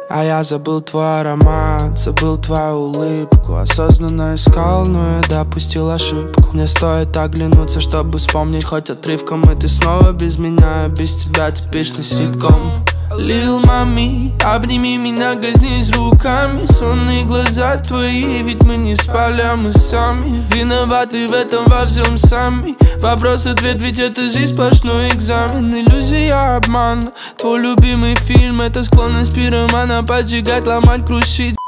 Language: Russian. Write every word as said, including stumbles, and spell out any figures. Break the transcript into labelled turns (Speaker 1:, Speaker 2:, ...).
Speaker 1: А я забыл твой аромат, забыл твою улыбку. Осознанно искал, но я допустил ошибку. Мне стоит оглянуться, чтобы вспомнить хоть отрывком. И ты снова без меня, без тебя типичный ситком. Lil Mami, обними меня, коснись руками. Сонные глаза твои, ведь мы не спали, а мы сами виноваты в этом во всем сами. Вопрос-ответ, ведь это жизнь сплошной экзамен. Иллюзия, обман, твой любимый фильм — это склонность пиромана поджигать, ломать, крушить.